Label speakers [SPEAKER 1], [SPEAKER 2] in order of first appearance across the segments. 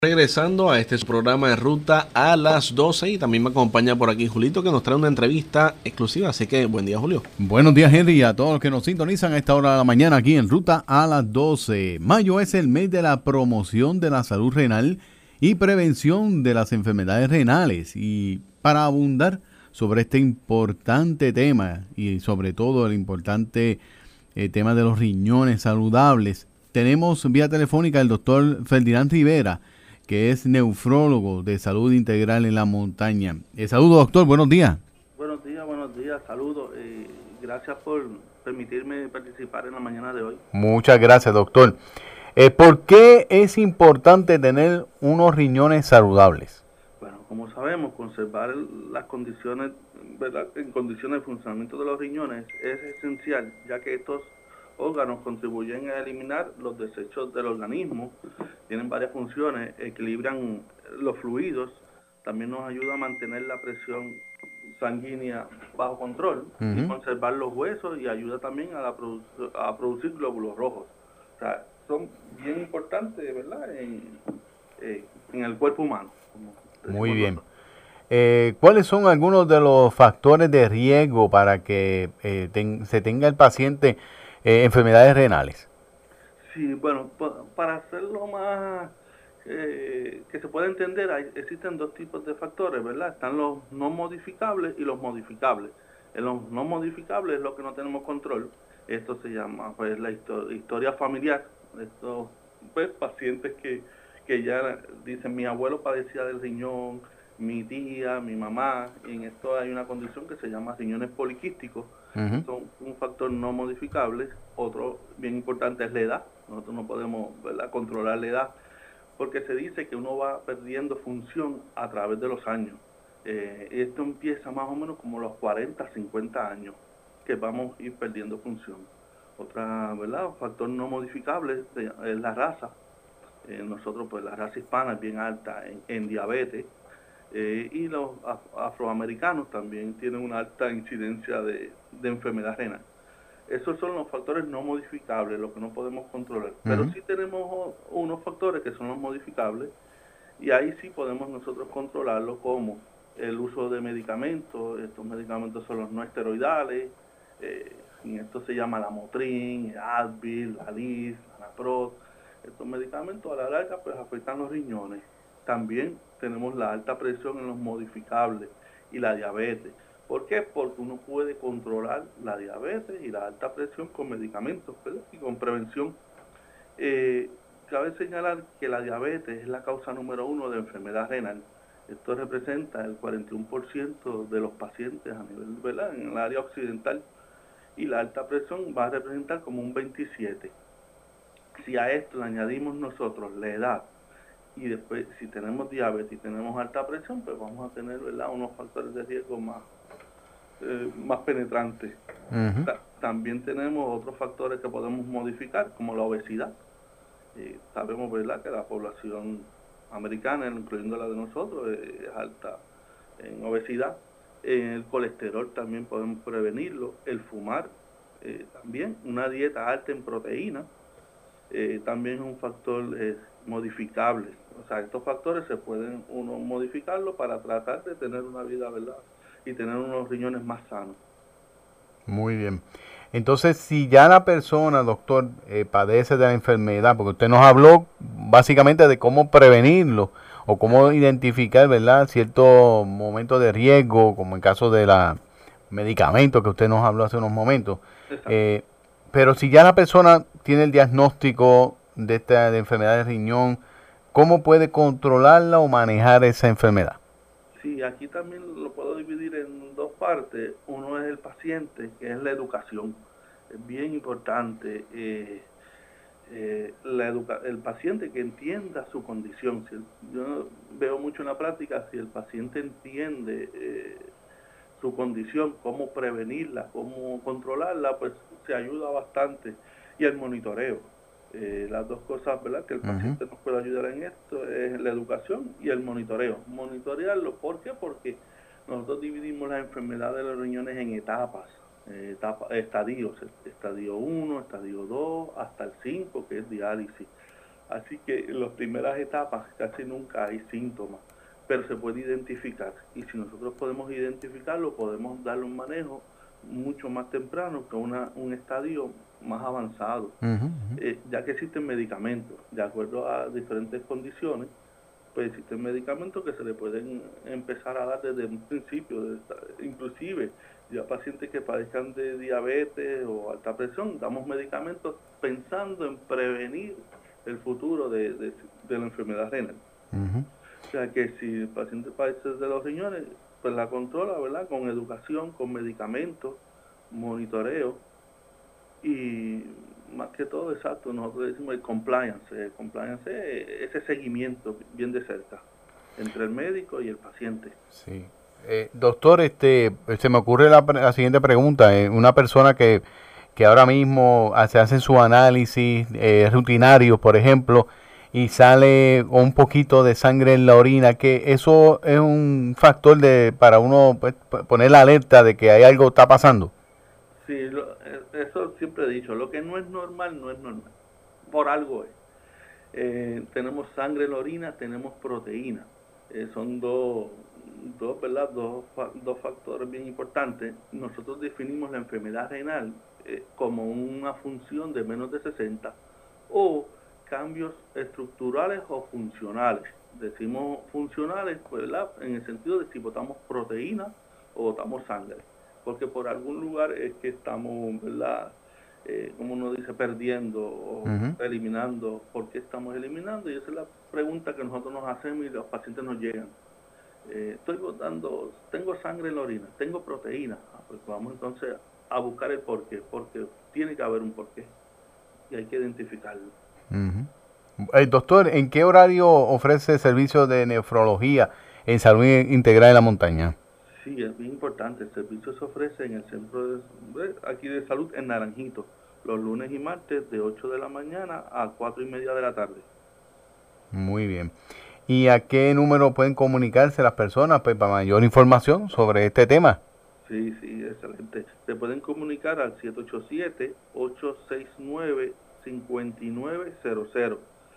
[SPEAKER 1] Regresando a este programa de Ruta a las 12 y también me acompaña por aquí Julito que nos trae una entrevista exclusiva, así que buen día Julio.
[SPEAKER 2] Buenos días Henry y a todos los que nos sintonizan a esta hora de la mañana aquí en Ruta a las 12. Mayo es el mes de la promoción de la salud renal y prevención de las enfermedades renales, y para abundar sobre este importante tema y sobre todo el importante tema de los riñones saludables, tenemos vía telefónica al doctor Ferdinand Rivera, que es nefrólogo de salud integral en la montaña. Saludos, doctor, buenos días.
[SPEAKER 3] Buenos días, saludos. Gracias por permitirme participar en la mañana de hoy.
[SPEAKER 2] Muchas gracias, doctor. ¿Por qué es importante tener unos riñones saludables?
[SPEAKER 3] Bueno, como sabemos, conservar las condiciones, ¿verdad?, en condiciones de funcionamiento de los riñones es esencial, ya que estos órganos contribuyen a eliminar los desechos del organismo, tienen varias funciones, equilibran los fluidos, también nos ayuda a mantener la presión sanguínea bajo control y conservar los huesos, y ayuda también a producir glóbulos rojos. O sea, son bien importantes, ¿verdad?, en el cuerpo humano.
[SPEAKER 2] Muy bien. ¿Cuáles son algunos de los factores de riesgo para que se tenga el paciente enfermedades renales?
[SPEAKER 3] Sí, bueno, para hacerlo más que se pueda entender, existen dos tipos de factores, ¿verdad? Están los no modificables y los modificables. En los no modificables es lo que no tenemos control. Esto se llama, pues, la historia familiar. Estos, pues, pacientes que ya dicen: mi abuelo padecía del riñón, mi tía, mi mamá, y en esto hay una condición que se llama riñones poliquísticos. Son un factor no modificable. Otro bien importante es la edad. Nosotros no podemos, ¿verdad?, controlar la edad, porque se dice que uno va perdiendo función a través de los años. Esto empieza más o menos como los 40, 50 años, que vamos a ir perdiendo función. Otra, ¿verdad?, factor no modificable es la raza. Nosotros, pues, la raza hispana es bien alta en diabetes, y los afroamericanos también tienen una alta incidencia de enfermedad renal. Esos son los factores no modificables, lo que no podemos controlar. Pero sí tenemos unos factores que son los modificables, y ahí sí podemos nosotros controlarlo, como el uso de medicamentos. Estos medicamentos son los no esteroidales, y esto se llama Lamotril, Advil, Ladis, Anaprot. Estos medicamentos a la larga, pues, afectan los riñones. También tenemos la alta presión en los modificables y la diabetes. ¿Por qué? Porque uno puede controlar la diabetes y la alta presión con medicamentos, ¿verdad?, y con prevención. Cabe señalar que la diabetes es la causa número 1 de enfermedad renal. Esto representa el 41% de los pacientes a nivel, ¿verdad?, en el área occidental, y la alta presión va a representar como un 27%. Si a esto le añadimos nosotros la edad, y después si tenemos diabetes y tenemos alta presión, pues vamos a tener, ¿verdad?, unos factores de riesgo más penetrantes. También tenemos otros factores que podemos modificar, como la obesidad. Sabemos, ¿verdad?, que la población americana, incluyendo la de nosotros, es alta en obesidad. El colesterol también podemos prevenirlo. El fumar, también. Una dieta alta en proteína también es un factor modificable. O sea, estos factores se pueden uno modificarlo para tratar de tener una vida, ¿verdad?, y tener unos riñones más sanos.
[SPEAKER 2] Muy bien. Entonces, si ya la persona, doctor, padece de la enfermedad, porque usted nos habló básicamente de cómo prevenirlo o cómo identificar, ¿verdad?, ciertos momentos de riesgo, como en caso de la medicamento que usted nos habló hace unos momentos. Pero si ya la persona tiene el diagnóstico de enfermedad de riñón, ¿cómo puede controlarla o manejar esa enfermedad?
[SPEAKER 3] Sí, aquí también lo puedo dividir en dos partes. Uno es el paciente, que es la educación. Es bien importante el paciente que entienda su condición. Yo veo mucho en la práctica, si el paciente entiende su condición, cómo prevenirla, cómo controlarla, pues se ayuda bastante. Y el monitoreo. Las dos cosas, ¿verdad?, que el paciente nos puede ayudar en esto es la educación y el monitoreo. Monitorearlo, ¿por qué? Porque nosotros dividimos las enfermedades de los riñones en etapas, estadios, estadio 1, estadio 2, hasta el 5, que es diálisis. Así que en las primeras etapas casi nunca hay síntomas, pero se puede identificar. Y si nosotros podemos identificarlo, podemos darle un manejo mucho más temprano que un estadio más avanzado, ya que existen medicamentos, de acuerdo a diferentes condiciones, pues existen medicamentos que se le pueden empezar a dar desde un principio, inclusive ya pacientes que padezcan de diabetes o alta presión, damos medicamentos pensando en prevenir el futuro de la enfermedad renal. O sea que si el paciente padece de los riñones, pues la controla, ¿verdad? Con educación, con medicamentos, monitoreo y más que todo, exacto, nosotros decimos el compliance. El compliance es ese seguimiento bien de cerca entre el médico y el paciente.
[SPEAKER 2] Sí. Doctor, se me ocurre la siguiente pregunta. Una persona que ahora mismo se hace su análisis rutinarios, por ejemplo, y sale un poquito de sangre en la orina, que eso es un factor para uno, pues, poner la alerta de que hay algo está pasando.
[SPEAKER 3] Sí, eso siempre he dicho, lo que no es normal, no es normal, por algo es. Tenemos sangre en la orina, tenemos proteína, son ¿verdad? Dos factores bien importantes. Nosotros definimos la enfermedad renal como una función de menos de 60 o cambios estructurales o funcionales. Decimos funcionales, ¿verdad? En el sentido de si botamos proteína o botamos sangre, porque por algún lugar es que estamos, ¿verdad? Como uno dice, perdiendo o eliminando. ¿Por qué estamos eliminando? Y esa es la pregunta que nosotros nos hacemos y los pacientes nos llegan. Tengo sangre en la orina, tengo proteína. Pues vamos entonces a buscar el porqué, porque tiene que haber un porqué y hay que identificarlo.
[SPEAKER 2] Doctor, ¿en qué horario ofrece servicio de nefrología en Salud Integral en la Montaña?
[SPEAKER 3] Sí, es bien importante. El servicio se ofrece en el centro aquí de salud en Naranjito, los lunes y martes de 8 de la mañana a 4:30 de la tarde.
[SPEAKER 2] Muy bien. ¿Y a qué número pueden comunicarse las personas pues, para mayor información sobre este tema?
[SPEAKER 3] Sí, excelente. Se pueden comunicar al 787-869-5900.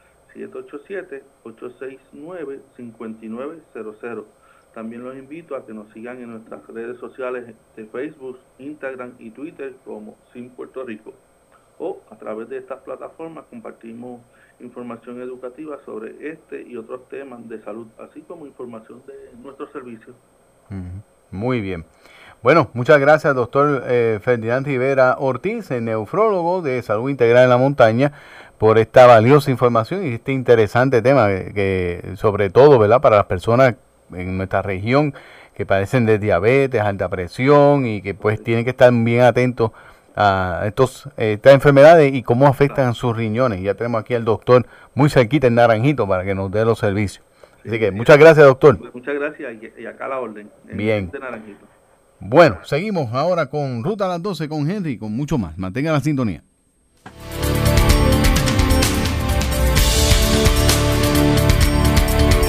[SPEAKER 3] 787-869-5900. También los invito a que nos sigan en nuestras redes sociales de Facebook, Instagram y Twitter como Sin Puerto Rico. O a través de estas plataformas compartimos información educativa sobre este y otros temas de salud, así como información de nuestros servicios.
[SPEAKER 2] Muy bien. Bueno, muchas gracias, doctor Ferdinand Rivera Ortiz, nefrólogo de Salud Integral en la Montaña, por esta valiosa información y este interesante tema que sobre todo, ¿verdad?, para las personas en nuestra región que padecen de diabetes, alta presión y que pues tienen que estar bien atentos a estas enfermedades y cómo afectan sus riñones. Ya tenemos aquí al doctor muy cerquita en Naranjito para que nos dé los servicios. Así que muchas gracias, doctor.
[SPEAKER 3] Muchas gracias y acá a la orden.
[SPEAKER 2] Bien.
[SPEAKER 3] De Naranjito.
[SPEAKER 2] Bueno, seguimos ahora con Ruta a las 12 con Henry, con mucho más. Mantenga la sintonía.